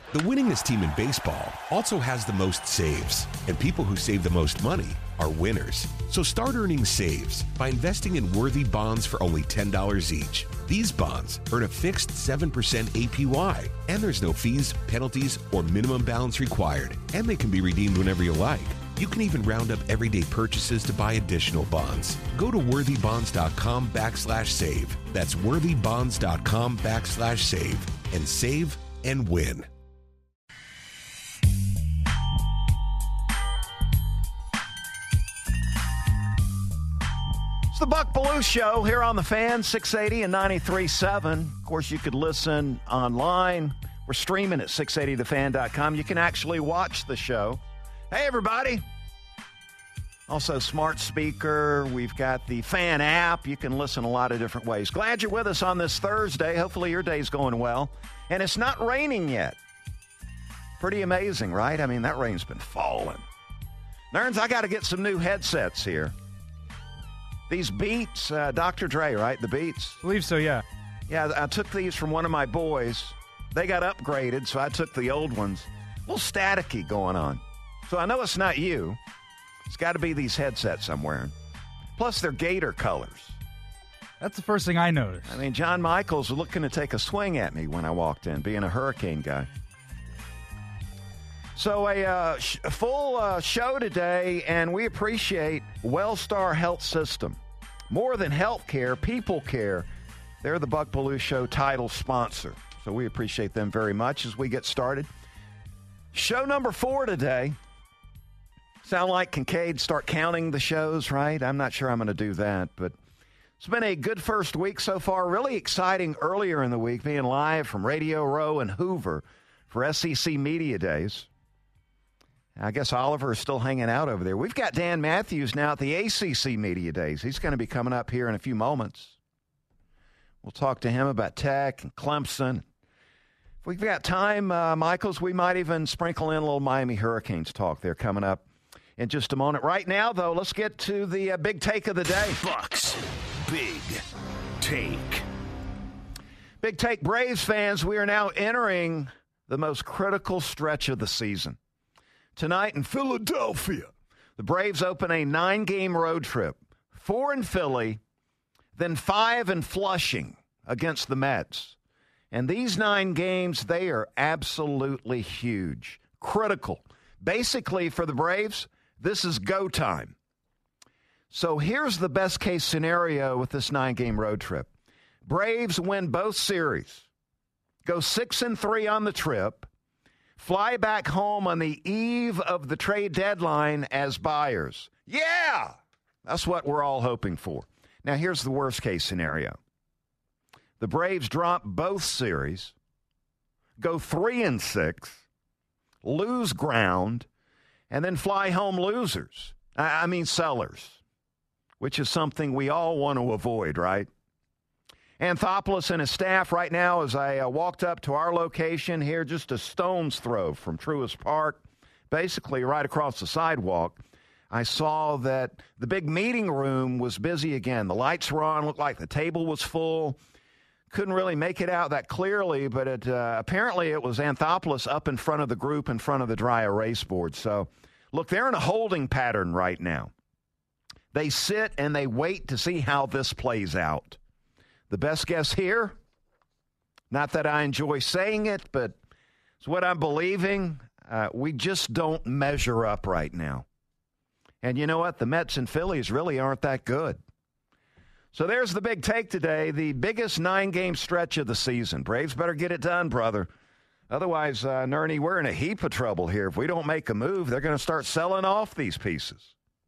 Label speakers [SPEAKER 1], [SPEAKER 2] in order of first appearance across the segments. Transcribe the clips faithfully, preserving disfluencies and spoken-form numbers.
[SPEAKER 1] The winningest team in baseball also has the most saves, and people who save the most money are winners. So start earning saves by investing in worthy bonds for only ten dollars each. These bonds earn a fixed seven percent A P Y, and there's no fees, penalties, or minimum balance required, and they can be redeemed whenever you like. You can even round up everyday purchases to buy additional bonds. Go to worthybonds.com backslash save. That's worthybonds.com backslash save and save and win.
[SPEAKER 2] It's the Buck Belue Show here on the Fan, six eighty and ninety-three point seven. Of course, you could listen online. We're streaming at six eighty the fan dot com. You can actually watch the show. Hey, everybody. Also, smart speaker. We've got the Fan app. You can listen a lot of different ways. Glad you're with us on this Thursday. Hopefully your day's going well. And it's not raining yet. Pretty amazing, right? I mean, that rain's been falling. Nerns, I got to get some new headsets here. These Beats, uh, Doctor Dre, right? The Beats?
[SPEAKER 3] I believe so, yeah.
[SPEAKER 2] Yeah, I took these from one of my boys. They got upgraded, so I took the old ones. A little staticky going on. So I know it's not you. It's got to be these headsets I'm wearing. Plus, they're Gator colors.
[SPEAKER 3] That's the first thing I noticed.
[SPEAKER 2] I mean, John Michaels was looking to take a swing at me when I walked in, being a Hurricane guy. So a, uh, sh- a full uh, show today, and we appreciate Wellstar Health System. More than health care, people care. They're the Buck Belue Show title sponsor. So we appreciate them very much as we get started. Show number four today. Sound like Kincaid start counting the shows, right? I'm not sure I'm going to do that, but it's been a good first week so far. Really exciting earlier in the week, being live from Radio Row and Hoover for S E C Media Days. I guess Oliver is still hanging out over there. We've got Dan Matthews now at the A C C Media Days. He's going to be coming up here in a few moments. We'll talk to him about Tech and Clemson. If we've got time, uh, Michaels, we might even sprinkle in a little Miami Hurricanes talk there coming up in just a moment. Right now, though, let's get to the uh, big take of the day.
[SPEAKER 4] Bucks Big Take.
[SPEAKER 2] Big Take Braves fans, we are now entering the most critical stretch of the season. Tonight in Philadelphia, the Braves open a nine-game road trip. Four in Philly, then five in Flushing against the Mets. And these nine games, they are absolutely huge, critical. Basically, for the Braves, this is go time. So here's the best-case scenario with this nine-game road trip. Braves win both series, go six and three on the trip, fly back home on the eve of the trade deadline as buyers. Yeah, that's what we're all hoping for. Now, here's the worst-case scenario. The Braves drop both series, go three and six, lose ground, and then fly home losers. I mean sellers, which is something we all want to avoid, right? Anthopoulos and his staff right now, as I uh, walked up to our location here, just a stone's throw from Truist Park, basically right across the sidewalk, I saw that the big meeting room was busy again. The lights were on, looked like the table was full. Couldn't really make it out that clearly, but it, uh, apparently it was Anthopoulos up in front of the group, in front of the dry erase board. So, look, they're in a holding pattern right now. They sit and they wait to see how this plays out. The best guess here, not that I enjoy saying it, but it's what I'm believing. Uh, we just don't measure up right now. And you know what? The Mets and Phillies really aren't that good. So there's the big take today, the biggest nine-game stretch of the season. Braves better get it done, brother. Otherwise, uh, Nerney, we're in a heap of trouble here. If we don't make a move, they're going to start selling off these pieces.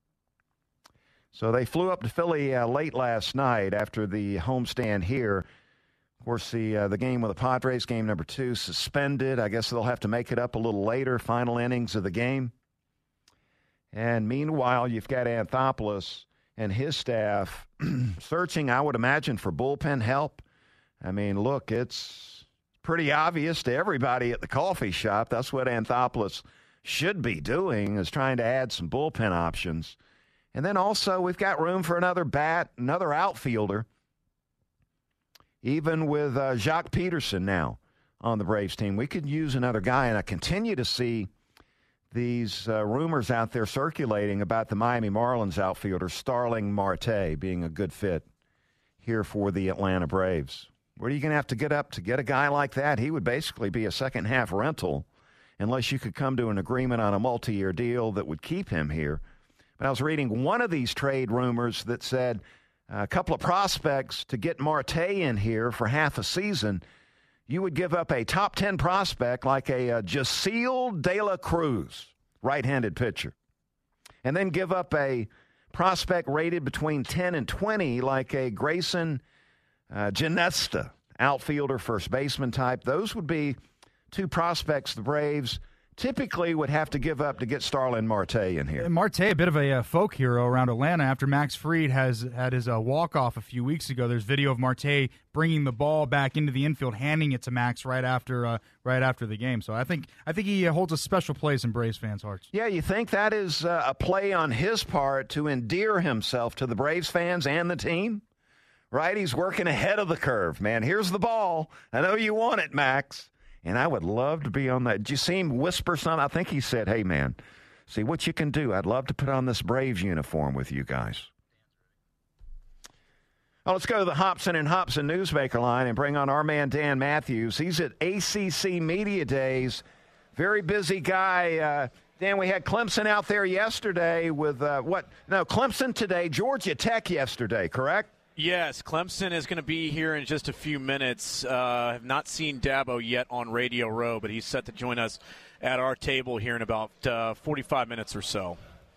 [SPEAKER 2] So they flew up to Philly uh, late last night after the homestand here. Of course, the uh, the game with the Padres, game number two, suspended. I guess they'll have to make it up a little later, final innings of the game. And meanwhile, you've got Anthopoulos and his staff searching, I would imagine, for bullpen help. I mean, look, it's pretty obvious to everybody at the coffee shop. That's what Anthopoulos should be doing, is trying to add some bullpen options. And then also we've got room for another bat, another outfielder, even with uh, Jacques Peterson now on the Braves team. We could use another guy, and I continue to see these uh, rumors out there circulating about the Miami Marlins outfielder Starling Marte being a good fit here for the Atlanta Braves. What are you going to have to get up to get a guy like that? He would basically be a second-half rental unless you could come to an agreement on a multi-year deal that would keep him here. But I was reading one of these trade rumors that said a couple of prospects to get Marte in here for half a season. You would give up a top ten prospect like a, a Jaceel De La Cruz, right-handed pitcher, and then give up a prospect rated between ten and twenty like a Grayson uh, Ginesta, outfielder, first baseman type. Those would be two prospects the Braves typically would have to give up to get Starling Marte in here.
[SPEAKER 3] Marte, a bit of a uh, folk hero around Atlanta after Max Fried has had his uh, walk-off a few weeks ago. There's video of Marte bringing the ball back into the infield, handing it to Max right after uh, right after the game. So I think I think he uh, holds a special place in Braves fans' hearts.
[SPEAKER 2] Yeah, you think that is uh, a play on his part to endear himself to the Braves fans and the team? Right? He's working ahead of the curve, man. Here's the ball. I know you want it, Max. And I would love to be on that. Did you see him whisper something? I think he said, hey, man, see what you can do. I'd love to put on this Braves uniform with you guys. Well, let's go to the Hobson and Hobson Newsmaker line and bring on our man Dan Matthews. He's at A C C Media Days. Very busy guy. Uh, Dan, we had Clemson out there yesterday with uh, what? No, Clemson today, Georgia Tech yesterday, correct?
[SPEAKER 5] Yes, Clemson is going to be here in just a few minutes. Uh, have not seen Dabo yet on Radio Row, but he's set to join us at our table here in about uh, forty-five minutes or so.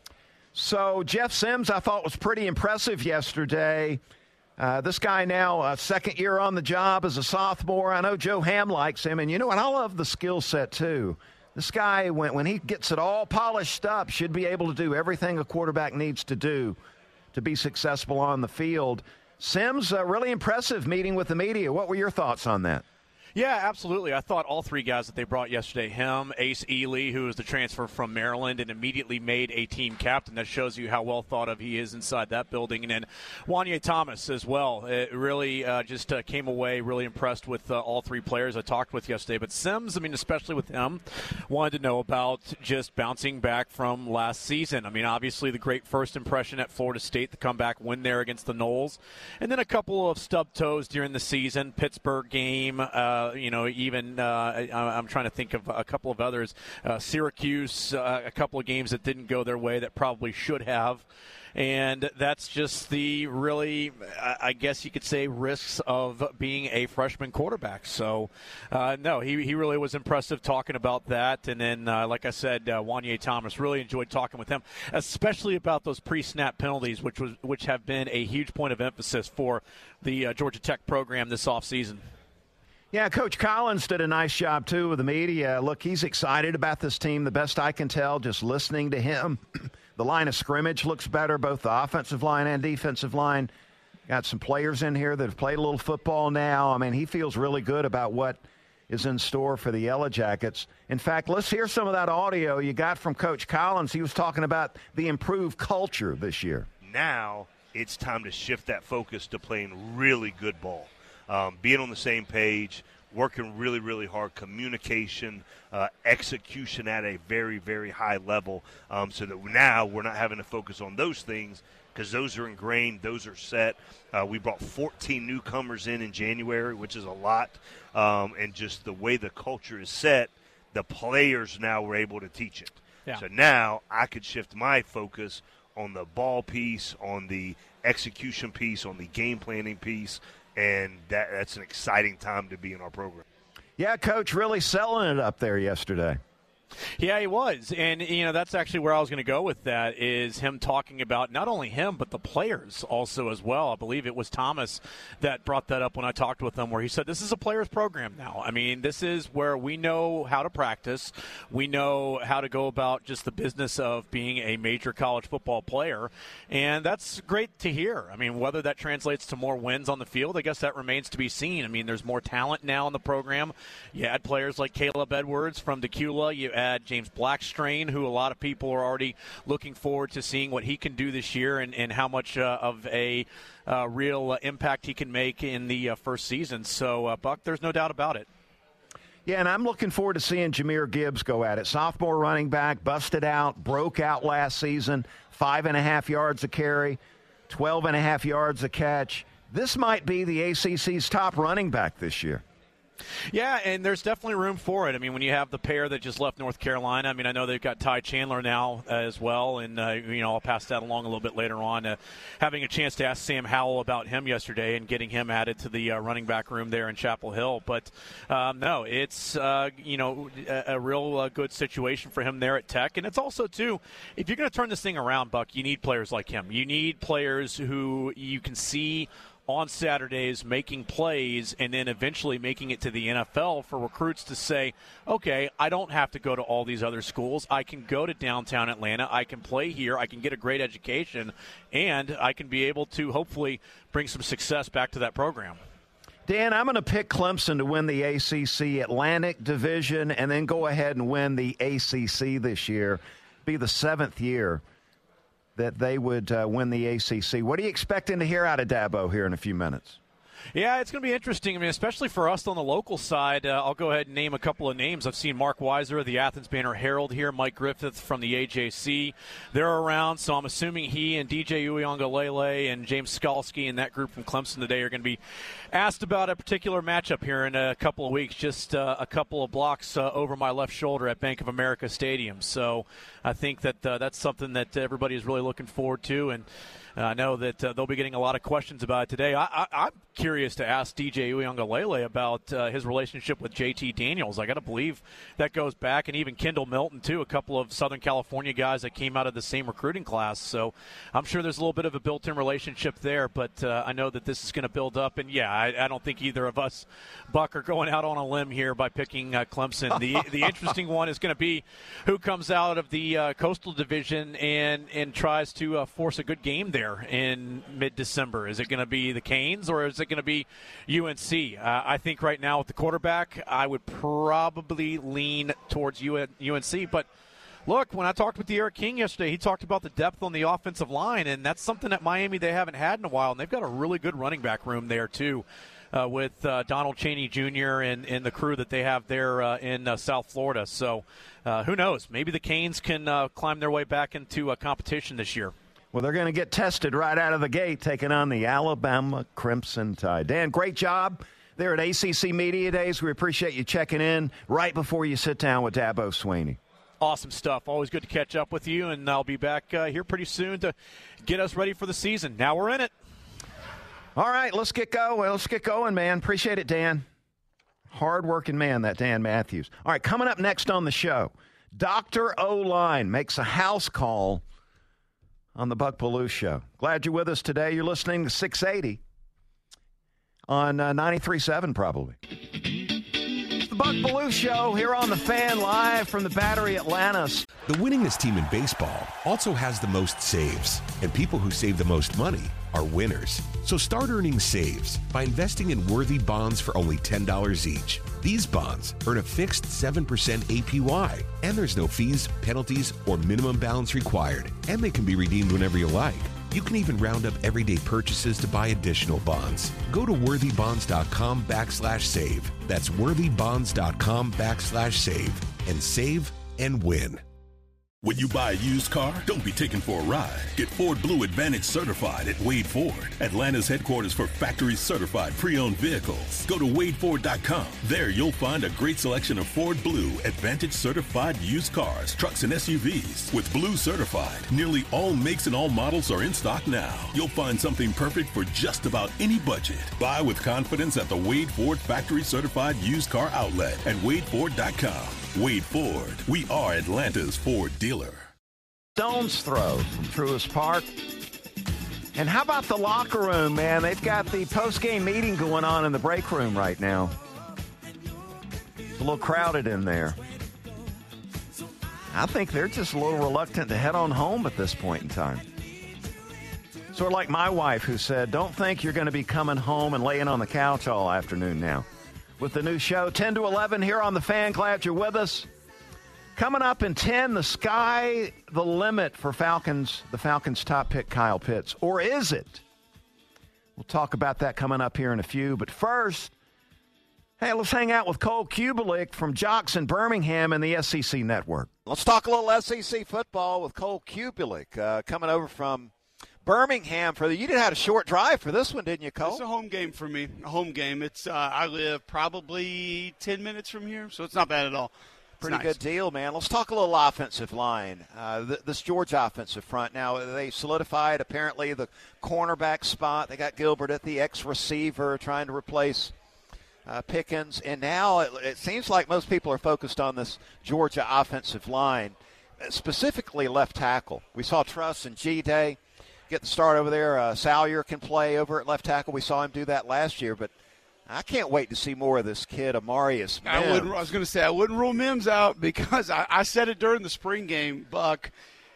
[SPEAKER 2] So Jeff Sims, I thought, was pretty impressive yesterday. Uh, this guy now, uh, second year on the job as a sophomore. I know Joe Ham likes him, and you know what? I love the skill set too. This guy, when, when he gets it all polished up, should be able to do everything a quarterback needs to do to be successful on the field. Sims, uh, really impressive meeting with the media. What were your thoughts on that?
[SPEAKER 5] Yeah, absolutely. I thought all three guys that they brought yesterday, him, Ace Ely, who is the transfer from Maryland and immediately made a team captain. That shows you how well thought of he is inside that building. And then Wanye Thomas as well. It really uh, just uh, came away really impressed with uh, all three players I talked with yesterday. But Sims, I mean, especially with him, wanted to know about just bouncing back from last season. I mean, obviously the great first impression at Florida State, the comeback win there against the Noles. And then a couple of stub toes during the season, Pittsburgh game, uh, you know, even uh, I, I'm trying to think of a couple of others. Uh, Syracuse, uh, a couple of games that didn't go their way that probably should have. And that's just the really, I guess you could say, risks of being a freshman quarterback. So, uh, no, he, he really was impressive talking about that. And then, uh, like I said, uh, Wanye Thomas, really enjoyed talking with him, especially about those pre-snap penalties, which was which have been a huge point of emphasis for the uh, Georgia Tech program this offseason.
[SPEAKER 2] Yeah, Coach Collins did a nice job, too, with the media. Look, he's excited about this team, the best I can tell, just listening to him. The line of scrimmage looks better, both the offensive line and defensive line. Got some players in here that have played a little football now. I mean, he feels really good about what is in store for the Yellow Jackets. In fact, let's hear some of that audio you got from Coach Collins. He was talking about the improved culture this year.
[SPEAKER 6] Now it's time to shift that focus to playing really good ball. Um, being on the same page, working really, really hard, communication, uh, execution at a very, very high level, um, so that now we're not having to focus on those things because those are ingrained, those are set. Uh, we brought fourteen newcomers in in January, which is a lot, um, and just the way the culture is set, the players now were able to teach it. Yeah. So now I could shift my focus on the ball piece, on the execution piece, on the game planning piece, and that, that's an exciting time to be in our program.
[SPEAKER 2] Yeah, Coach, really selling it up there yesterday.
[SPEAKER 5] Yeah, he was. And, you know, that's actually where I was going to go with that, is him talking about not only him, but the players also as well. I believe it was Thomas that brought that up when I talked with him, where he said this is a players program now. I mean, this is where we know how to practice. We know how to go about just the business of being a major college football player. And that's great to hear. I mean, whether that translates to more wins on the field, I guess that remains to be seen. I mean, there's more talent now in the program. You add players like Caleb Edwards from Decula. You add James Blackstrain, who a lot of people are already looking forward to seeing what he can do this year and, and how much uh, of a uh, real uh, impact he can make in the uh, first season. So, uh, Buck, there's no doubt about it.
[SPEAKER 2] Yeah, and I'm looking forward to seeing Jahmyr Gibbs go at it. Sophomore running back, busted out, broke out last season, five and a half yards a carry, twelve and a half yards a catch. This might be the A C C's top running back this year.
[SPEAKER 5] Yeah, and there's definitely room for it. I mean, when you have the pair that just left North Carolina, I mean, I know they've got Ty Chandler now uh, as well, and, uh, you know, I'll pass that along a little bit later on. Uh, having a chance to ask Sam Howell about him yesterday and getting him added to the uh, running back room there in Chapel Hill. But, um, no, it's, uh, you know, a, a real uh, good situation for him there at Tech. And it's also, too, if you're going to turn this thing around, Buck, you need players like him. You need players who you can see on Saturdays making plays and then eventually making it to the N F L for recruits to say, okay, I don't have to go to all these other schools. I can go to downtown Atlanta. I can play here. I can get a great education, and I can be able to hopefully bring some success back to that program.
[SPEAKER 2] Dan, I'm going to pick Clemson to win the A C C Atlantic Division and then go ahead and win the A C C this year. Be the seventh year that they would uh, win the A C C. What are you expecting to hear out of Dabo here in a few minutes?
[SPEAKER 5] Yeah, it's going to be interesting. I mean, especially for us on the local side. Uh, I'll go ahead and name a couple of names. I've seen Mark Weiser of the Athens Banner Herald here, Mike Griffith from the A J C. They're around, so I'm assuming he and D J Uyunglele and James Skalski and that group from Clemson today are going to be asked about a particular matchup here in a couple of weeks, just uh, a couple of blocks uh, over my left shoulder at Bank of America Stadium. So I think that uh, that's something that everybody is really looking forward to, and I know that uh, they'll be getting a lot of questions about it today. I, I, I'm curious to ask D J Uyunglele about uh, his relationship with J T Daniels. I got to believe that goes back, and even Kendall Milton, too, a couple of Southern California guys that came out of the same recruiting class. So I'm sure there's a little bit of a built-in relationship there, but uh, I know that this is going to build up. And, yeah, I, I don't think either of us, Buck, are going out on a limb here by picking uh, Clemson. The the interesting one is going to be who comes out of the uh, Coastal Division and, and tries to uh, force a good game there in mid-December. Is it going to be the Canes or is it going to be U N C? Uh, I think right now with the quarterback, I would probably lean towards U N C. But look, when I talked with D'Eriq King yesterday, he talked about the depth on the offensive line, and that's something that Miami they haven't had in a while, and they've got a really good running back room there too. Uh, with uh, Donald Chaney Junior and, and the crew that they have there uh, in uh, South Florida. So uh, who knows? Maybe the Canes can uh, climb their way back into a competition this year.
[SPEAKER 2] Well, they're going to get tested right out of the gate, taking on the Alabama Crimson Tide. Dan, great job there at A C C Media Days. We appreciate you checking in right before you sit down with Dabo Swinney.
[SPEAKER 5] Awesome stuff. Always good to catch up with you, and I'll be back uh, here pretty soon to get us ready for the season. Now we're in it.
[SPEAKER 2] All right, let's get going. Let's get going, man. Appreciate it, Dan. Hard-working man, that Dan Matthews. All right, coming up next on the show, Doctor O-Line makes a house call on the Buck Belue Show. Glad you're with us today. You're listening to six eighty on uh, ninety-three point seven probably. It's the Buck Belue Show here on The Fan, live from the Battery Atlanta.
[SPEAKER 1] The winningest team in baseball also has the most saves, and people who save the most money are winners. So start earning saves by investing in worthy bonds for only ten dollars each. These bonds earn a fixed seven percent A P Y, and there's no fees, penalties, or minimum balance required, and they can be redeemed whenever you like. You can even round up everyday purchases to buy additional bonds. Go to worthybonds.com backslash save. That's worthybonds.com backslash save and save and win.
[SPEAKER 7] When you buy a used car, don't be taken for a ride. Get Ford Blue Advantage certified at Wade Ford, Atlanta's headquarters for factory certified pre-owned vehicles. Go to wade ford dot com. There you'll find a great selection of Ford Blue Advantage certified used cars, trucks, and S U Vs. With Blue certified, nearly all makes and all models are in stock now. You'll find something perfect for just about any budget. Buy with confidence at the Wade Ford factory certified used car outlet at wade ford dot com. Wade Ford, we are Atlanta's Ford dealer.
[SPEAKER 2] Stone's throw from Truist Park. And how about the locker room, man? They've got the post-game meeting going on in the break room right now. It's a little crowded in there. I think they're just a little reluctant to head on home at this point in time. Sort of like my wife who said, don't think you're going to be coming home and laying on the couch all afternoon now. With the new show, ten to eleven here on The Fan. Glad you're with us. Coming up in ten, the sky the limit for Falcons, the Falcons' top pick, Kyle Pitts. Or is it? We'll talk about that coming up here in a few. But first, Hey, let's hang out with Cole Kubelik from Jocks in Birmingham and the S E C Network.
[SPEAKER 8] Let's talk a little S E C football with Cole Kubelik uh, coming over from Birmingham. For the, you did have a short drive for this one, didn't you, Cole?
[SPEAKER 9] It's a home game for me. A home game. It's uh, I live probably ten minutes from here, so it's not bad at all. It's
[SPEAKER 8] Pretty
[SPEAKER 9] nice.
[SPEAKER 8] good deal, man. Let's talk a little offensive line. Uh, th- this Georgia offensive front. Now, they solidified, apparently, the cornerback spot. They got Gilbert at the ex-receiver trying to replace uh, Pickens. And now it, it seems like most people are focused on this Georgia offensive line, specifically left tackle. We saw Truss and G-Day get the start over there. Uh, Salyer can play over at left tackle. We saw him do that last year, but I can't wait to see more of this kid, Amarius Mims.
[SPEAKER 9] I, wouldn't, I was going to say I wouldn't rule Mims out because I, I said it during the spring game, Buck.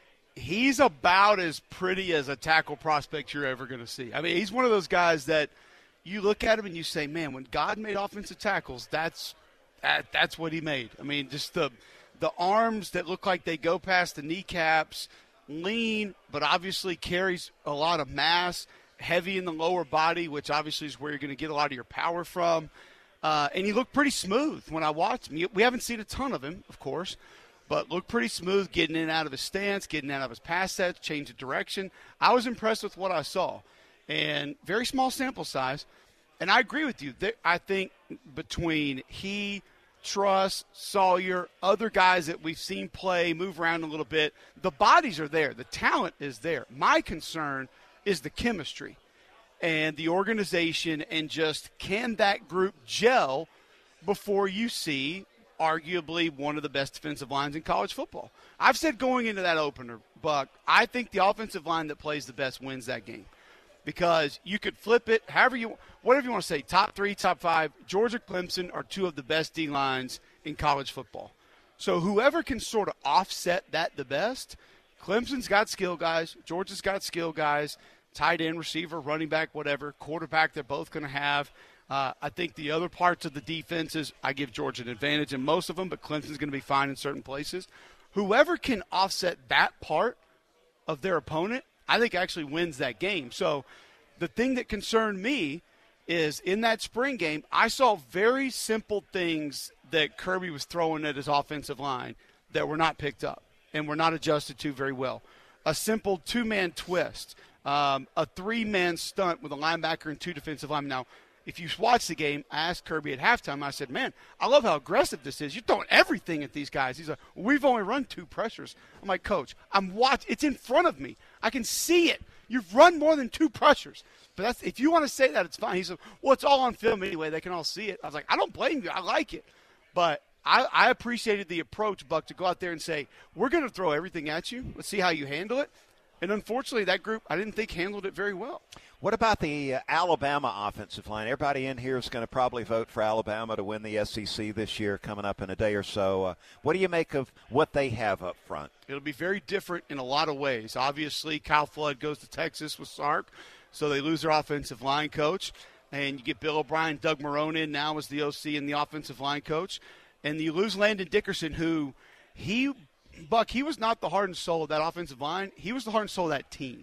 [SPEAKER 9] He's about as pretty as a tackle prospect you're ever going to see. I mean, he's one of those guys that you look at him and you say, man, when God made offensive tackles, that's that, that's what he made. I mean, just the the arms that look like they go past the kneecaps, lean, but obviously carries a lot of mass, heavy in the lower body, which obviously is where you're going to get a lot of your power from. Uh, and he looked pretty smooth when I watched him. We haven't seen a ton of him, of course, but looked pretty smooth getting in and out of his stance, getting out of his pass sets, change of direction. I was impressed with what I saw. And very small sample size. And I agree with you. I think between he, Truss, Salyer, other guys that we've seen play, move around a little bit, the bodies are there. The talent is there. My concern is the chemistry and the organization, and just can that group gel before you see arguably one of the best defensive lines in college football. I've said going into that opener, Buck, I think the offensive line that plays the best wins that game, because you could flip it however you whatever you want to say, top three, top five. Georgia, Clemson are two of the best D lines in college football. So whoever can sort of offset that the best, Clemson's got skill guys, Georgia's got skill guys, tight end, receiver, running back, whatever, quarterback they're both going to have. Uh, I think the other parts of the defenses, I give Georgia an advantage in most of them, but Clemson's going to be fine in certain places. Whoever can offset that part of their opponent, I think actually wins that game. So the thing that concerned me is in that spring game, I saw very simple things that Kirby was throwing at his offensive line that were not picked up and were not adjusted to very well. A simple two-man twist, um, a three-man stunt with a linebacker and two defensive linemen. Now, if you watch the game, I asked Kirby at halftime, I said, man, I love how aggressive this is. You're throwing everything at these guys. He's like, we've only run two pressures. I'm like, Coach, I'm watch. It's in front of me. I can see it. You've run more than two pressures. But that's if you want to say that, it's fine. He said, well, it's all on film anyway. They can all see it. I was like, I don't blame you. I like it. But I, I appreciated the approach, Buck, to go out there and say, we're going to throw everything at you. Let's see how you handle it. And unfortunately, that group, I didn't think handled it very well.
[SPEAKER 8] What about the uh, Alabama offensive line? Everybody in here is going to probably vote for Alabama to win the S E C this year, coming up in a day or so. Uh, what do you make of what they have up front?
[SPEAKER 9] It'll be very different in a lot of ways. Obviously, Kyle Flood goes to Texas with Sark, so they lose their offensive line coach. And you get Bill O'Brien, Doug Marrone in now as the O C and the offensive line coach. And you lose Landon Dickerson, who he – Buck, he was not the heart and soul of that offensive line. He was the heart and soul of that team.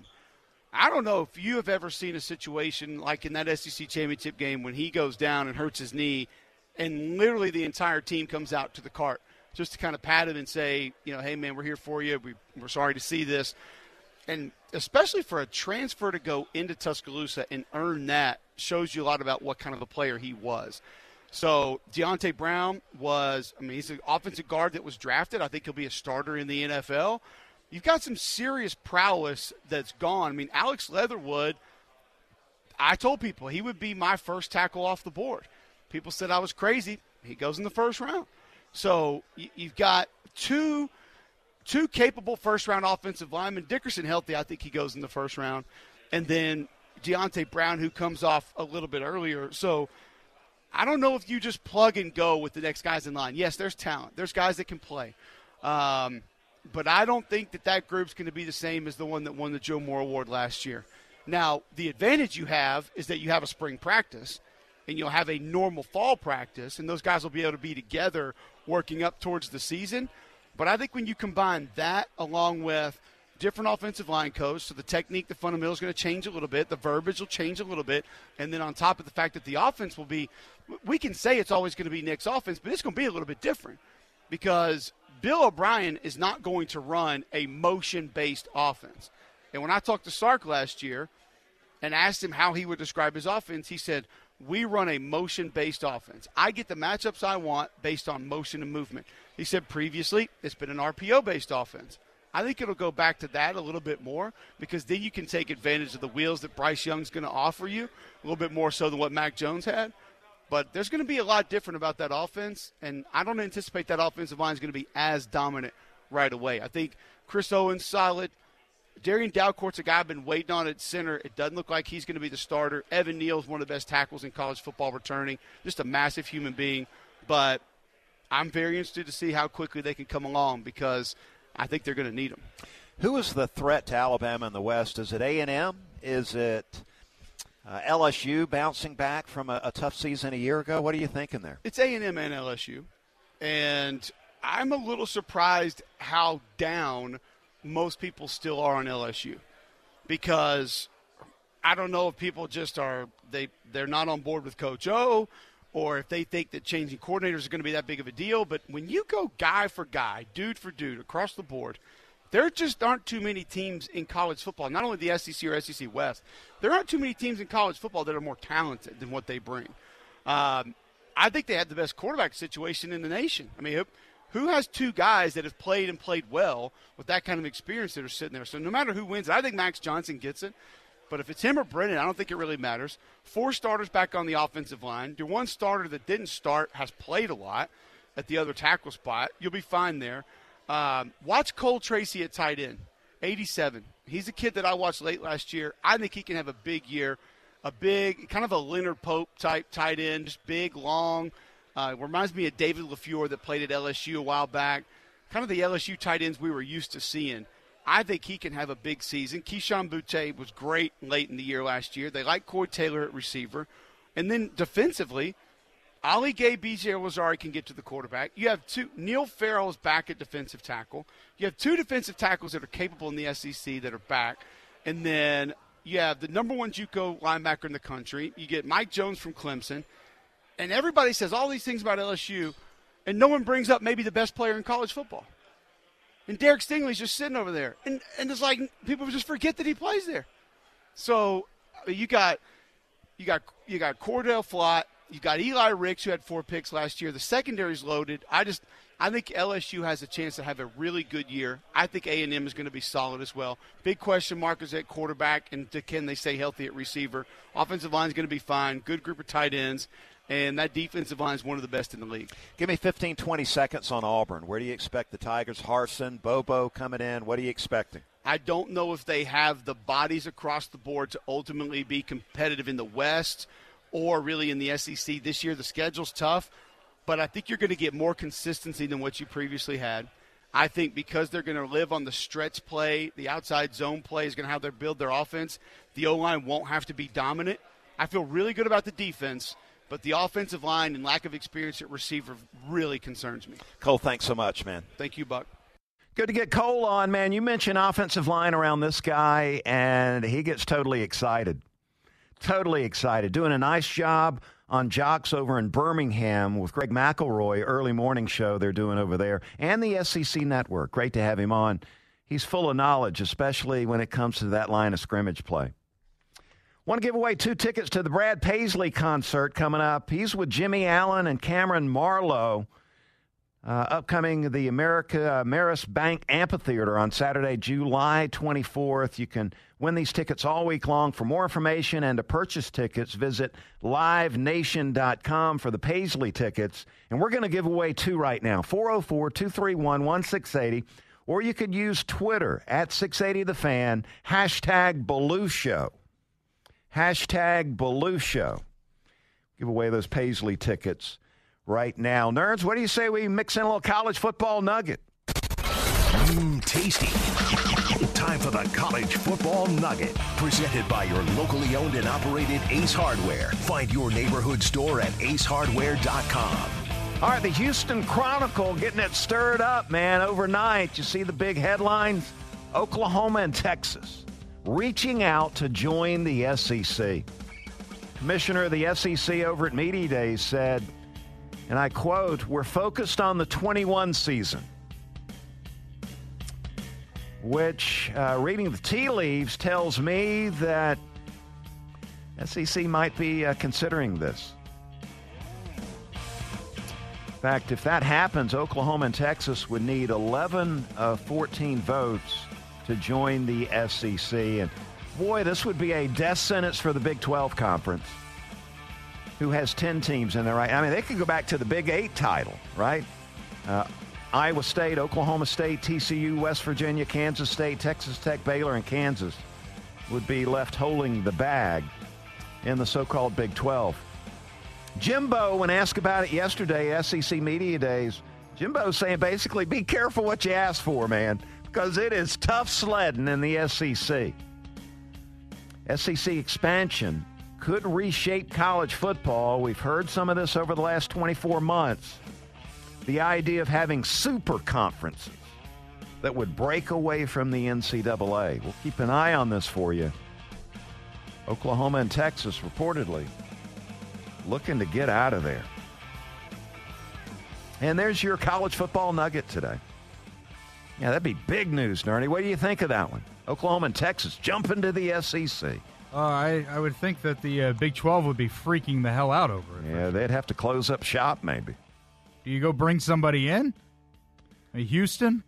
[SPEAKER 9] I don't know if you have ever seen a situation like in that S E C championship game when he goes down and hurts his knee and literally the entire team comes out to the cart just to kind of pat him and say, you know, hey, man, we're here for you. We, we're sorry to see this. And especially for a transfer to go into Tuscaloosa and earn that shows you a lot about what kind of a player he was. So Deontay Brown was, I mean, he's an offensive guard that was drafted. I think he'll be a starter in the N F L. You've got some serious prowess that's gone. I mean, Alex Leatherwood, I told people he would be my first tackle off the board. People said I was crazy. He goes in the first round. So you've got two two capable first-round offensive linemen. Dickerson healthy, I think he goes in the first round. And then Deontay Brown, who comes off a little bit earlier. So I don't know if you just plug and go with the next guys in line. Yes, there's talent. There's guys that can play. Um, but I don't think that that group's going to be the same as the one that won the Joe Moore Award last year. Now, the advantage you have is that you have a spring practice, and you'll have a normal fall practice, and those guys will be able to be together working up towards the season. But I think when you combine that along with different offensive line coach, so the technique, the fundamental is going to change a little bit. The verbiage will change a little bit. And then on top of the fact that the offense will be – we can say it's always going to be Nick's offense, but it's going to be a little bit different because Bill O'Brien is not going to run a motion-based offense. And when I talked to Sark last year and asked him how he would describe his offense, he said, we run a motion-based offense. I get the matchups I want based on motion and movement. He said previously it's been an R P O-based offense. I think it'll go back to that a little bit more because then you can take advantage of the wheels that Bryce Young's going to offer you, a little bit more so than what Mac Jones had. But there's going to be a lot different about that offense, and I don't anticipate that offensive line is going to be as dominant right away. I think Chris Owens, solid. Darian Dalcourt's a guy I've been waiting on at center. It doesn't look like he's going to be the starter. Evan Neal's one of the best tackles in college football returning, just a massive human being. But I'm very interested to see how quickly they can come along because I think they're going to need them.
[SPEAKER 8] Who is the threat to Alabama in the West? Is it A and M? Is it uh, L S U bouncing back from a, a tough season a year ago? What are you thinking there?
[SPEAKER 9] It's A and M and L S U. And I'm a little surprised how down most people still are on L S U because I don't know if people just are they they're not on board with Coach O or if they think that changing coordinators is going to be that big of a deal. But when you go guy for guy, dude for dude across the board, there just aren't too many teams in college football, not only the S E C or S E C West, there aren't too many teams in college football that are more talented than what they bring. Um, I think they had the best quarterback situation in the nation. I mean, who has two guys that have played and played well with that kind of experience that are sitting there? So no matter who wins it, I think Max Johnson gets it. But if it's him or Brennan, I don't think it really matters. Four starters back on the offensive line. Your one starter that didn't start has played a lot at the other tackle spot. You'll be fine there. Um, watch Cole Tracy at tight end, eighty-seven. He's a kid that I watched late last year. I think he can have a big year, a big, kind of a Leonard Pope type tight end, just big, long. Uh, reminds me of David LaFleur that played at L S U a while back. Kind of the L S U tight ends we were used to seeing. I think he can have a big season. Keyshawn Boutte was great late in the year last year. They like Corey Taylor at receiver. And then defensively, Ali Gay, B J Lazari can get to the quarterback. You have two. Neil Farrell is back at defensive tackle. You have two defensive tackles that are capable in the S E C that are back. And then you have the number one JUCO linebacker in the country. You get Mike Jones from Clemson. And everybody says all these things about L S U, and no one brings up maybe the best player in college football. And Derek Stingley's just sitting over there. And and it's like people just forget that he plays there. So you got you got you got Cordell Flott, you got Eli Ricks, who had four picks last year. The secondary's loaded. I just I think L S U has a chance to have a really good year. I think A and M is going to be solid as well. Big question mark is at quarterback, and can they stay healthy at receiver? Offensive line is going to be fine. Good group of tight ends. And that defensive line is one of the best in the league.
[SPEAKER 8] Give me fifteen, twenty seconds on Auburn. Where do you expect the Tigers? Harsin, Bobo coming in. What are you expecting?
[SPEAKER 9] I don't know if they have the bodies across the board to ultimately be competitive in the West or really in the S E C. This year the schedule's tough, but I think you're going to get more consistency than what you previously had. I think because they're going to live on the stretch play, the outside zone play is going to have them build their offense. The O-line won't have to be dominant. I feel really good about the defense. But the offensive line and lack of experience at receiver really concerns me.
[SPEAKER 8] Cole, thanks so much, man.
[SPEAKER 9] Thank you, Buck.
[SPEAKER 2] Good to get Cole on, man. You mentioned offensive line around this guy, and he gets totally excited. Totally excited. Doing a nice job on Jocks over in Birmingham with Greg McElroy, early morning show they're doing over there, and the S E C Network. Great to have him on. He's full of knowledge, especially when it comes to that line of scrimmage play. Want to give away two tickets to the Brad Paisley concert coming up. He's with Jimmy Allen and Cameron Marlowe, uh, upcoming the America uh, Maris Bank Amphitheater on Saturday, July twenty-fourth. You can win these tickets all week long. For more information and to purchase tickets, visit live nation dot com for the Paisley tickets. And we're going to give away two right now, four oh four, two three one, one six eight oh. Or you could use Twitter, at six eighty The Fan, hashtag Belue Show. Hashtag Belue Show. Give away those Paisley tickets right now. Nerds, what do you say we mix in a little college football nugget?
[SPEAKER 4] Mmm, tasty. Time for the College Football Nugget. Presented by your locally owned and operated Ace Hardware. Find your neighborhood store at ace hardware dot com.
[SPEAKER 2] All right, the Houston Chronicle getting it stirred up, man, overnight. You see the big headlines? Oklahoma and Texas reaching out to join the S E C. Commissioner of the S E C over at Media Days said, and I quote, "We're focused on the twenty-one season," which, uh, reading the tea leaves, tells me that S E C might be uh, considering this. In fact, if that happens, Oklahoma and Texas would need eleven of fourteen votes to join the S E C. And boy, this would be a death sentence for the Big twelve Conference, who has ten teams in there, right? I mean, they could go back to the Big Eight title, right? Uh, Iowa State, Oklahoma State, T C U, West Virginia, Kansas State, Texas Tech, Baylor, and Kansas would be left holding the bag in the so-called Big twelve. Jimbo, when asked about it yesterday, S E C Media Days, Jimbo's saying basically, be careful what you ask for, man, because it is tough sledding in the S E C. S E C expansion could reshape college football. We've heard some of this over the last twenty-four months. The idea of having super conferences that would break away from the N C double A. We'll keep an eye on this for you. Oklahoma and Texas reportedly looking to get out of there. And there's your college football nugget today. Yeah, that'd be big news, Nerdy. What do you think of that one? Oklahoma and Texas jumping to the S E C.
[SPEAKER 3] Uh, I, I would think that the uh, Big twelve would be freaking the hell out over it.
[SPEAKER 2] Yeah, they'd have to close up shop maybe.
[SPEAKER 3] Do you go bring somebody in? I mean, Houston?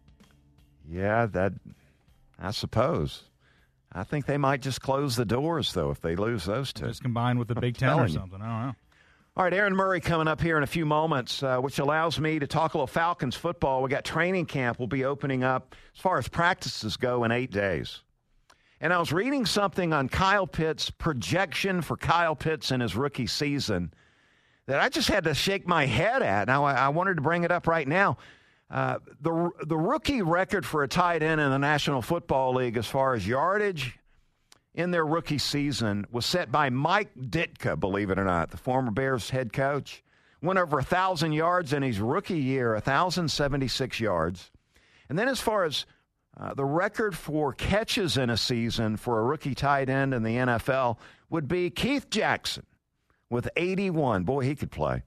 [SPEAKER 2] Yeah, that, I suppose. I think they might just close the doors, though, if they lose those two.
[SPEAKER 3] Just combine with the Big Ten or something. I don't know.
[SPEAKER 2] All right, Aaron Murray coming up here in a few moments, uh, which allows me to talk a little Falcons football. We got training camp will be opening up as far as practices go in eight days. And I was reading something on Kyle Pitts' projection for Kyle Pitts in his rookie season that I just had to shake my head at. Now, I, I wanted to bring it up right now. Uh, the the rookie record for a tight end in the National Football League as far as yardage in their rookie season was set by Mike Ditka, believe it or not, the former Bears head coach. Went over one thousand yards in his rookie year, one thousand seventy-six yards. And then as far as uh, the record for catches in a season for a rookie tight end in the N F L would be Keith Jackson with eighty-one. Boy, he could play.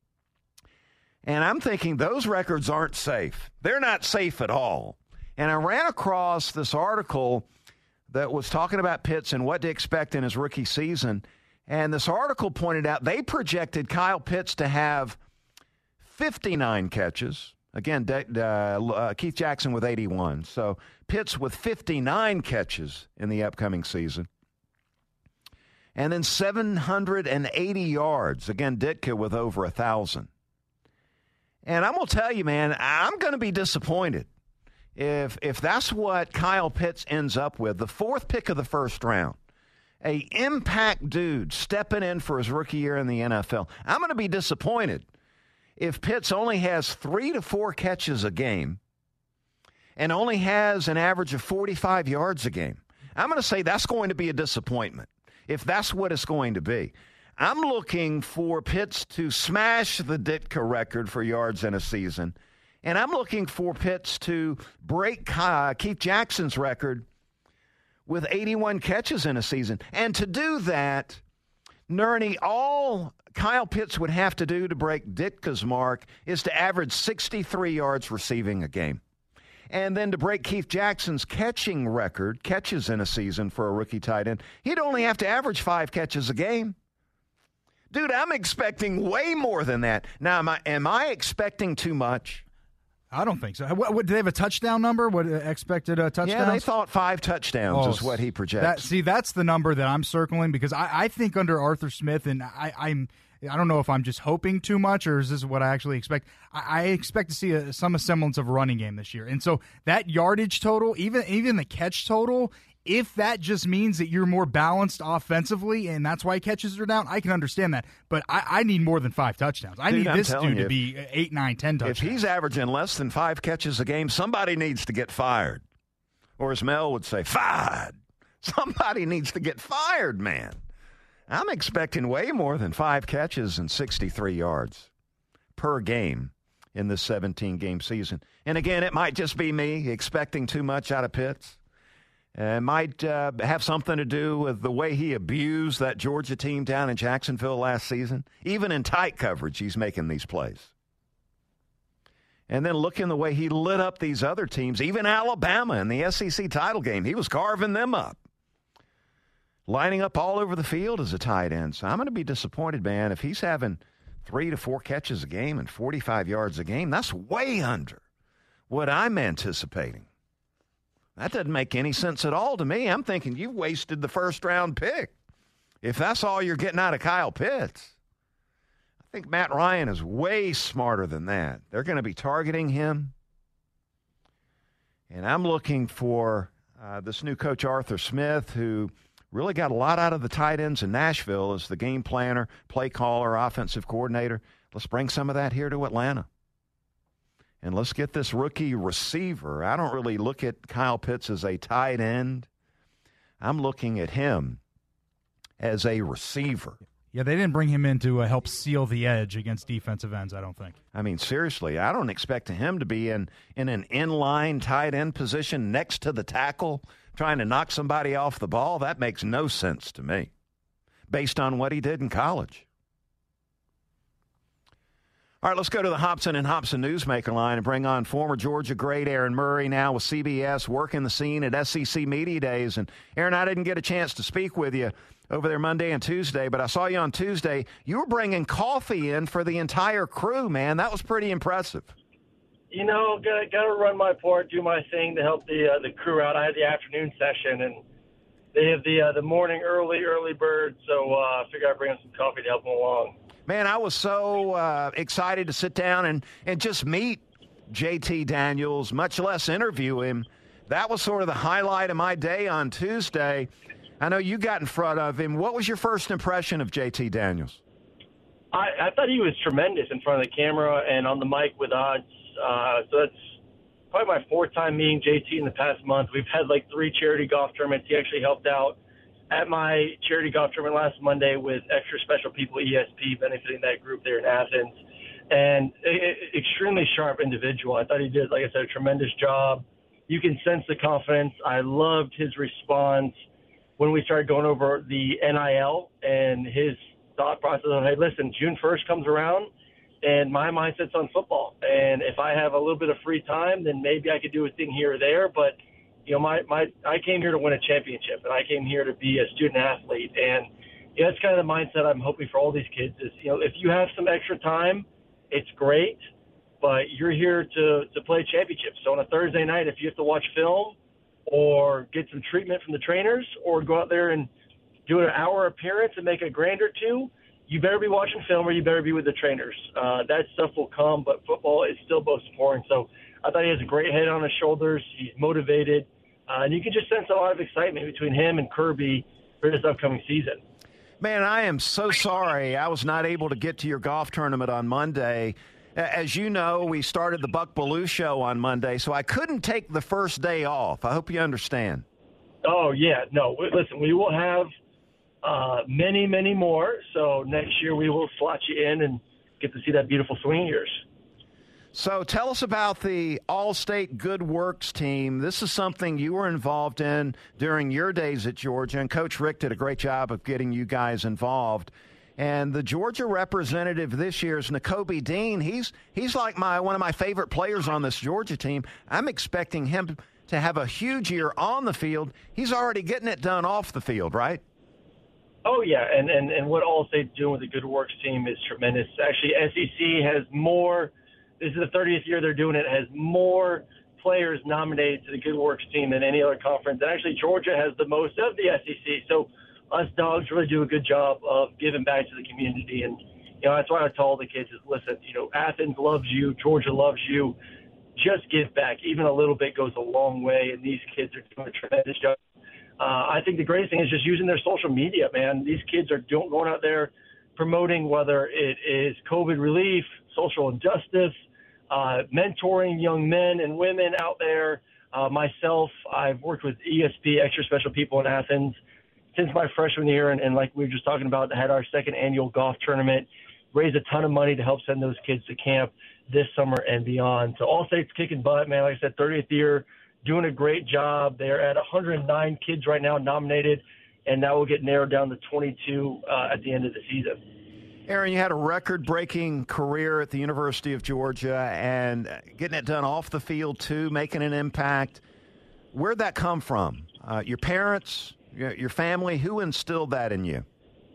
[SPEAKER 2] And I'm thinking those records aren't safe. They're not safe at all. And I ran across this article that was talking about Pitts and what to expect in his rookie season. And this article pointed out they projected Kyle Pitts to have fifty-nine catches. Again, uh, uh, Keith Jackson with eighty-one. So Pitts with fifty-nine catches in the upcoming season. And then seven hundred eighty yards. Again, Ditka with over one thousand. And I'm going to tell you, man, I'm going to be disappointed if if that's what Kyle Pitts ends up with, the fourth pick of the first round, a impact dude stepping in for his rookie year in the N F L. I'm going to be disappointed if Pitts only has three to four catches a game and only has an average of forty-five yards a game. I'm going to say that's going to be a disappointment if that's what it's going to be. I'm looking for Pitts to smash the Ditka record for yards in a season, and I'm looking for Pitts to break uh, Keith Jackson's record with eighty-one catches in a season. And to do that, Nerney, all Kyle Pitts would have to do to break Ditka's mark is to average sixty-three yards receiving a game. And then to break Keith Jackson's catching record, catches in a season for a rookie tight end, he'd only have to average five catches a game. Dude, I'm expecting way more than that. Now, am I, am I expecting too much?
[SPEAKER 3] I don't think so. What, what, do they have a touchdown number? What uh, expected uh, touchdowns?
[SPEAKER 2] Yeah, they thought five touchdowns
[SPEAKER 3] oh,
[SPEAKER 2] is what he projects.
[SPEAKER 3] That, see, that's the number that I'm circling because I, I think under Arthur Smith, and I, I'm I don't know if I'm just hoping too much or is this what I actually expect. I, I expect to see a, some semblance of running game this year, and so that yardage total, even even the catch total. If that just means that you're more balanced offensively and that's why catches are down, I can understand that. But I, I need more than five touchdowns. I dude, need I'm this dude you, to be eight, nine, ten touchdowns.
[SPEAKER 2] If he's averaging less than five catches a game, somebody needs to get fired. Or as Mel would say, fired. Somebody needs to get fired, man. I'm expecting way more than five catches and sixty-three yards per game in this seventeen-game season. And again, it might just be me expecting too much out of Pitts. It might uh, have something to do with the way he abused that Georgia team down in Jacksonville last season. Even in tight coverage, he's making these plays. And then look in the way he lit up these other teams, even Alabama in the S E C title game. He was carving them up, lining up all over the field as a tight end. So I'm going to be disappointed, man, if he's having three to four catches a game and forty-five yards a game. That's way under what I'm anticipating. That doesn't make any sense at all to me. I'm thinking you wasted the first-round pick if that's all you're getting out of Kyle Pitts. I think Matt Ryan is way smarter than that. They're going to be targeting him. And I'm looking for uh, this new coach, Arthur Smith, who really got a lot out of the tight ends in Nashville as the game planner, play caller, offensive coordinator. Let's bring some of that here to Atlanta. And let's get this rookie receiver. I don't really look at Kyle Pitts as a tight end. I'm looking at him as a receiver.
[SPEAKER 3] Yeah, they didn't bring him in to uh, help seal the edge against defensive ends, I don't think.
[SPEAKER 2] I mean, seriously, I don't expect him to be in, in an inline tight end position next to the tackle trying to knock somebody off the ball. That makes no sense to me based on what he did in college. All right, let's go to the Hobson and Hobson Newsmaker line and bring on former Georgia great Aaron Murray, now with C B S, working the scene at S E C Media Days. And, Aaron, I didn't get a chance to speak with you over there Monday and Tuesday, but I saw you on Tuesday. You were bringing coffee in for the entire crew, man. That was pretty impressive.
[SPEAKER 10] You know, got got to run my part, do my thing to help the uh, the crew out. I had the afternoon session, and they have the uh, the morning early, early bird, so uh, I figured I'd bring in some coffee to help them along.
[SPEAKER 2] Man, I was so uh, excited to sit down and, and just meet J T Daniels, much less interview him. That was sort of the highlight of my day on Tuesday. I know you got in front of him. What was your first impression of J T Daniels?
[SPEAKER 10] I, I thought he was tremendous in front of the camera and on the mic with odds. Uh, so that's probably my fourth time meeting J T in the past month. We've had like three charity golf tournaments. He actually helped out at my charity golf tournament last Monday with extra special people, E S P, benefiting that group there in Athens. And a, a, extremely sharp individual. I thought he did, like I said, a tremendous job. You can sense the confidence. I loved his response when we started going over the N I L and his thought process of, hey, listen, June first comes around, and my mindset's on football. And if I have a little bit of free time, then maybe I could do a thing here or there. But, you know, my, my I came here to win a championship, and I came here to be a student athlete. And you know, that's kind of the mindset I'm hoping for all these kids is, you know, if you have some extra time, it's great, but you're here to, to play championships. So on a Thursday night, if you have to watch film or get some treatment from the trainers or go out there and do an hour appearance and make a grand or two, you better be watching film or you better be with the trainers. Uh, that stuff will come, but football is still most important. So I thought he has a great head on his shoulders. He's motivated. Uh, and you can just sense a lot of excitement between him and Kirby for this upcoming season.
[SPEAKER 2] Man, I am so sorry I was not able to get to your golf tournament on Monday. As you know, we started the Buck Belue show on Monday, so I couldn't take the first day off. I hope you understand.
[SPEAKER 10] Oh, yeah. No, listen, we will have uh, many, many more. So next year we will slot you in and get to see that beautiful swing of yours.
[SPEAKER 2] So tell us about the All-State Good Works team. This is something you were involved in during your days at Georgia, and Coach Rick did a great job of getting you guys involved. And the Georgia representative this year is Nakobe Dean. He's he's like my one of my favorite players on this Georgia team. I'm expecting him to have a huge year on the field. He's already getting it done off the field, right?
[SPEAKER 10] Oh, yeah, and, and, and what All-State's doing with the Good Works team is tremendous. Actually, S E C has more – this is the thirtieth year they're doing it, has more players nominated to the Good Works team than any other conference. And actually, Georgia has the most of the S E C. So us dogs really do a good job of giving back to the community. And, you know, that's why I tell all the kids is, listen, you know, Athens loves you, Georgia loves you. Just give back. Even a little bit goes a long way, and these kids are doing a tremendous job. Uh, I think the greatest thing is just using their social media, man. These kids are doing, going out there promoting whether it is COVID relief, social injustice, uh, mentoring young men and women out there. Uh, myself, I've worked with E S P, Extra Special People in Athens, since my freshman year, and, and like we were just talking about, had our second annual golf tournament, raised a ton of money to help send those kids to camp. this summer and beyond. So All-State's kicking butt, man. Like I said, thirtieth year, doing a great job. They're at one hundred nine kids right now nominated, and that will get narrowed down to twenty-two uh, at the end of the season.
[SPEAKER 2] Aaron, you had a record-breaking career at the University of Georgia and getting it done off the field, too, making an impact. Where'd that come from? Uh, your parents, your, your family? Who instilled that in you?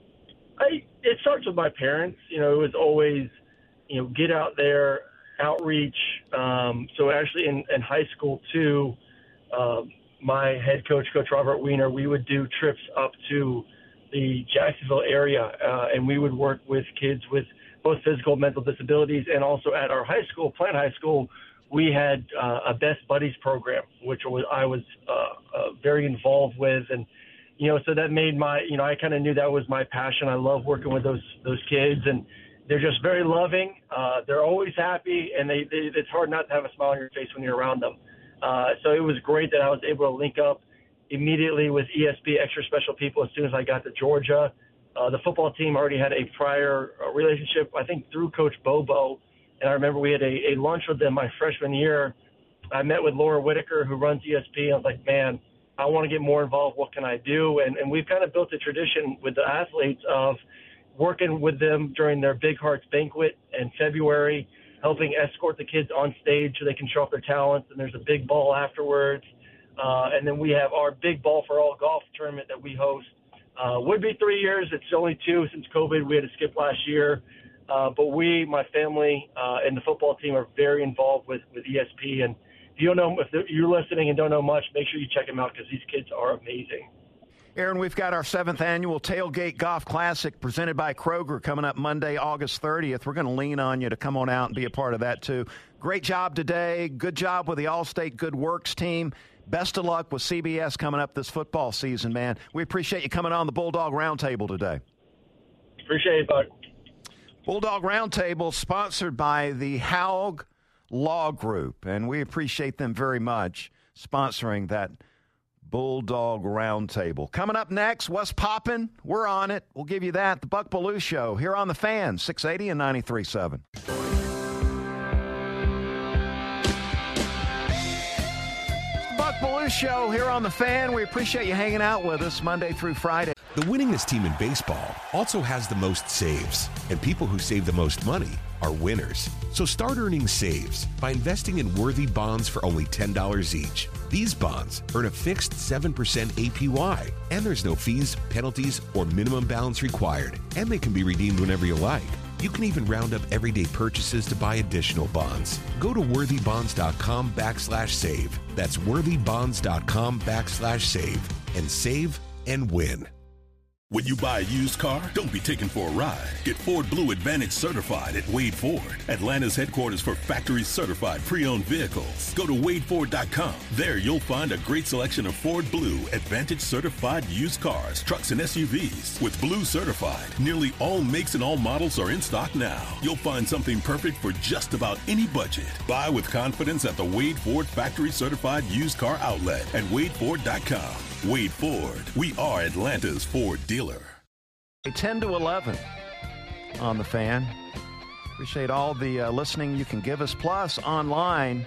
[SPEAKER 10] I, it starts with my parents. You know, it was always, you know, get out there, outreach. Um, so actually in, in high school, too, uh, my head coach, Coach Robert Weiner, we would do trips up to the Jacksonville area, uh, and we would work with kids with both physical and mental disabilities. And also at our high school, Plant High School, we had uh, a Best Buddies program, which was, I was uh, uh, very involved with. And, you know, so that made my, you know, I kind of knew that was my passion. I love working with those those kids, and they're just very loving. Uh, they're always happy, and they, they it's hard not to have a smile on your face when you're around them. Uh, so it was great that I was able to link up immediately with E S P Extra Special People as soon as I got to Georgia. Uh, the football team already had a prior uh, relationship, I think, through Coach Bobo. And I remember we had a, a lunch with them my freshman year. I met with Laura Whitaker, who runs E S P. I was like, man, I want to get more involved. What can I do? And, and we've kind of built a tradition with the athletes of working with them during their Big Hearts banquet in February, helping escort the kids on stage so they can show off their talents. And there's a big ball afterwards. Uh, and then we have our Big Ball for All golf tournament that we host. Uh, would be three years. It's only two since COVID. We had to skip last year. Uh, but we, my family, uh, and the football team are very involved with, with E S P. And if you don't know, if you're listening and don't know much, make sure you check them out because these kids are amazing.
[SPEAKER 2] Aaron, we've got our seventh annual Tailgate Golf Classic presented by Kroger coming up Monday, August thirtieth. We're going to lean on you to come on out and be a part of that, too. Great job today. Good job with the All-State Good Works team. Best of luck with C B S coming up this football season, man. We appreciate you coming on the Bulldog Roundtable today.
[SPEAKER 10] Appreciate it, Buck.
[SPEAKER 2] Bulldog Roundtable sponsored by the Haug Law Group, and we appreciate them very much sponsoring that Bulldog Roundtable. Coming up next, what's poppin'? We're on it. We'll give you that. The Buck Belue Show here on The Fan, six eighty and ninety-three point seven. Buck Belue Show here on The Fan. We appreciate you hanging out with us Monday through Friday.
[SPEAKER 1] The winningest team in baseball also has the most saves, and people who save the most money are winners. So start earning saves by investing in worthy bonds for only ten dollars each. These bonds earn a fixed seven percent A P Y, and there's no fees, penalties, or minimum balance required, and they can be redeemed whenever you like. You can even round up everyday purchases to buy additional bonds. Go to worthybonds.com backslash save. That's worthybonds.com backslash save and save and win.
[SPEAKER 7] When you buy a used car, don't be taken for a ride. Get Ford Blue Advantage certified at Wade Ford, Atlanta's headquarters for factory certified pre-owned vehicles. Go to wade ford dot com. There you'll find a great selection of Ford Blue Advantage certified used cars, trucks, and S U Vs. With Blue certified, nearly all makes and all models are in stock now. You'll find something perfect for just about any budget. Buy with confidence at the Wade Ford factory certified used car outlet at wade ford dot com. Wade Ford, we are Atlanta's Ford dealer.
[SPEAKER 2] ten to eleven on The Fan. Appreciate all the uh, listening you can give us. Plus, online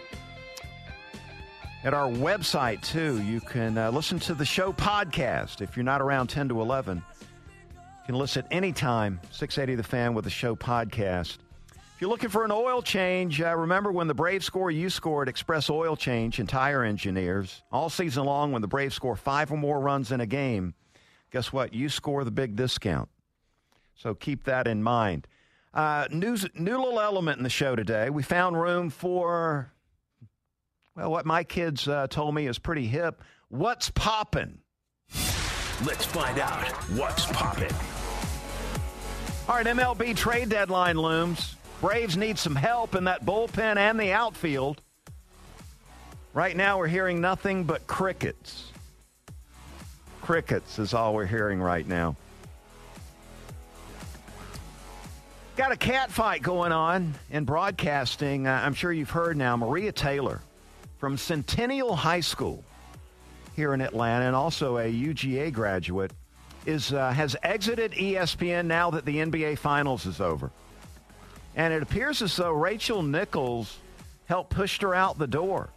[SPEAKER 2] at our website, too, you can uh, listen to the show podcast. If you're not around ten to eleven, you can listen anytime, six eighty The Fan with the show podcast. If you're looking for an oil change, uh, remember when the Braves score, you score at Express Oil Change and Tire Engineers. All season long, when the Braves score five or more runs in a game, guess what? You score the big discount. So keep that in mind. Uh, news, new little element in the show today. We found room for, well, what my kids uh, told me is pretty hip. What's poppin'?
[SPEAKER 4] Let's find out what's poppin'.
[SPEAKER 2] All right, M L B trade deadline looms. Braves need some help in that bullpen and the outfield. Right now we're hearing nothing but crickets. Crickets is all we're hearing right now. Got a cat fight going on in broadcasting. Uh, I'm sure you've heard now. Maria Taylor from Centennial High School here in Atlanta, and also a U G A graduate, is uh, has exited E S P N now that the N B A Finals is over. And it appears as though Rachel Nichols helped push her out the door.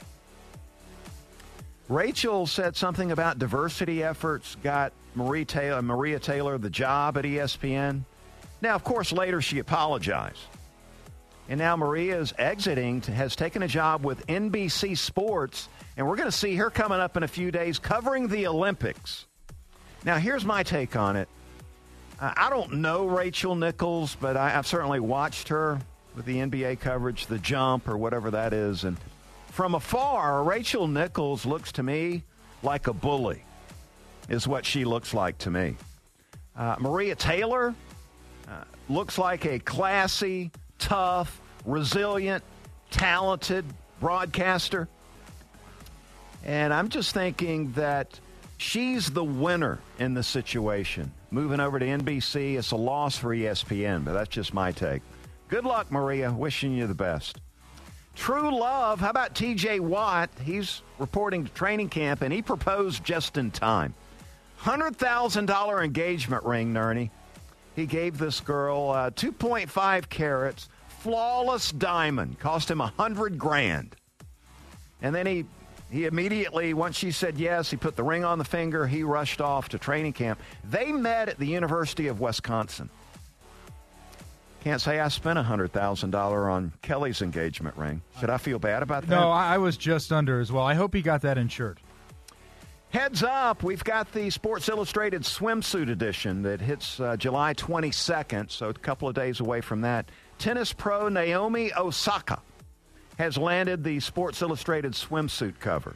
[SPEAKER 2] Rachel said something about diversity efforts, got Marie Taylor, Maria Taylor the job at E S P N. Now, of course, later she apologized. And now Maria is exiting, to, has taken a job with N B C Sports, and we're going to see her coming up in a few days covering the Olympics. Now, here's my take on it. Uh, I don't know Rachel Nichols, but I, I've certainly watched her with the N B A coverage, the jump or whatever that is. And from afar, Rachel Nichols looks to me like a bully, is what she looks like to me. Uh, Maria Taylor uh, looks like a classy, tough, resilient, talented broadcaster. And I'm just thinking that she's the winner in the situation. Moving over to N B C, it's a loss for E S P N, but that's just my take. Good luck, Maria. Wishing you the best. True love. How about T J Watt? He's reporting to training camp, and he proposed just in time. one hundred thousand dollars engagement ring, Nerney. He gave this girl uh, two point five carats, flawless diamond. Cost him one hundred grand. And then he, he immediately, once she said yes, he put the ring on the finger. He rushed off to training camp. They met at the University of Wisconsin. Can't say I spent one hundred thousand dollars on Kelly's engagement ring. Should I feel bad about that?
[SPEAKER 3] No, I was just under as well. I hope he got that insured.
[SPEAKER 2] Heads up, we've got the Sports Illustrated swimsuit edition that hits uh, July twenty-second, so a couple of days away from that. Tennis pro Naomi Osaka has landed the Sports Illustrated swimsuit cover.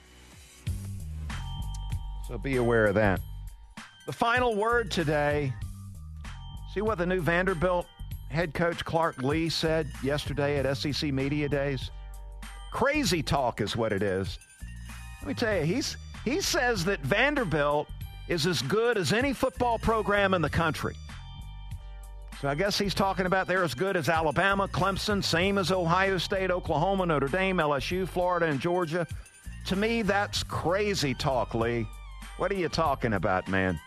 [SPEAKER 2] So be aware of that. The final word today. See what the new Vanderbilt head coach Clark Lee said yesterday at S E C Media Days? Crazy talk is what it is. Let me tell you, he's he says that Vanderbilt is as good as any football program in the country. So I guess he's talking about they're as good as Alabama, Clemson, same as Ohio State, Oklahoma, Notre Dame, L S U, Florida, and Georgia. To me, that's crazy talk, Lee. What are you talking about, man?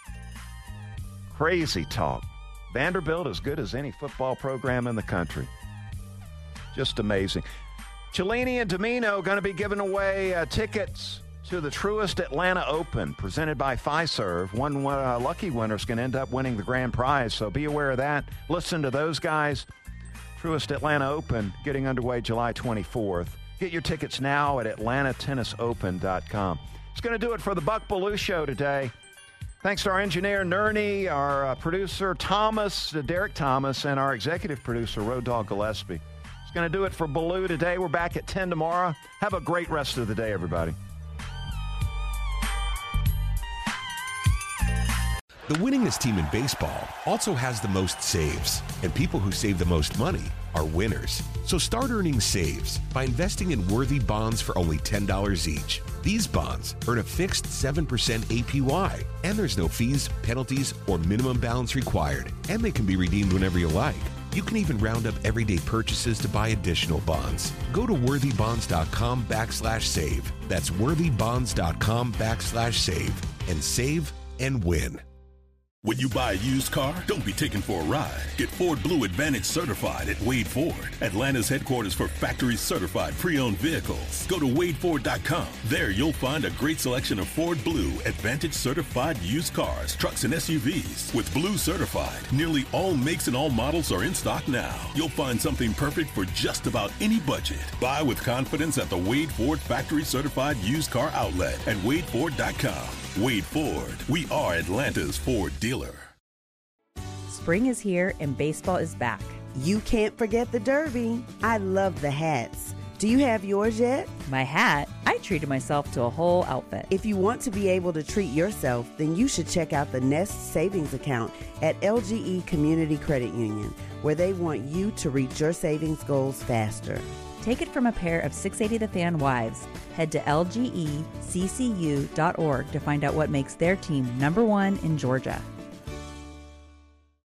[SPEAKER 2] Crazy talk. Vanderbilt as good as any football program in the country. Just amazing. Cellini and Domino going to be giving away uh, tickets to the Truist Atlanta Open presented by Fiserv. One uh, lucky winner is going to end up winning the grand prize, so be aware of that. Listen to those guys. Truist Atlanta Open getting underway July twenty-fourth. Get your tickets now at atlanta tennis open dot com. It's going to do it for the Buck Belue Show today. Thanks to our engineer, Nerney, our uh, producer, Thomas, uh, Derek Thomas, and our executive producer, Road Dogg Gillespie. It's going to do it for Belue today. We're back at ten tomorrow. Have a great rest of the day, everybody.
[SPEAKER 1] The winningest team in baseball also has the most saves, and people who save the most money are winners. So start earning saves by investing in worthy bonds for only ten dollars each. These bonds earn a fixed seven percent A P Y, and there's no fees, penalties, or minimum balance required, and they can be redeemed whenever you like. You can even round up everyday purchases to buy additional bonds. Go to worthybonds.com backslash save. That's worthybonds.com backslash save, and save and win.
[SPEAKER 7] When you buy a used car, don't be taken for a ride. Get Ford Blue Advantage certified at Wade Ford, Atlanta's headquarters for factory certified pre-owned vehicles. Go to wade ford dot com. There you'll find a great selection of Ford Blue Advantage certified used cars, trucks, and S U Vs. With Blue certified, nearly all makes and all models are in stock now. You'll find something perfect for just about any budget. Buy with confidence at the Wade Ford factory certified used car outlet at wade ford dot com. Wade Ford, we are Atlanta's Ford dealer.
[SPEAKER 11] Spring is here and baseball is back.
[SPEAKER 12] You can't forget the Derby. I love the hats. Do you have yours yet?
[SPEAKER 11] My hat? I treated myself to a whole outfit.
[SPEAKER 12] If you want to be able to treat yourself, then you should check out the Nest Savings Account at L G E Community Credit Union, where they want you to reach your savings goals faster.
[SPEAKER 11] Take it from a pair of six eighty The Fan wives. Head to L G E C C U dot org to find out what makes their team number one in Georgia.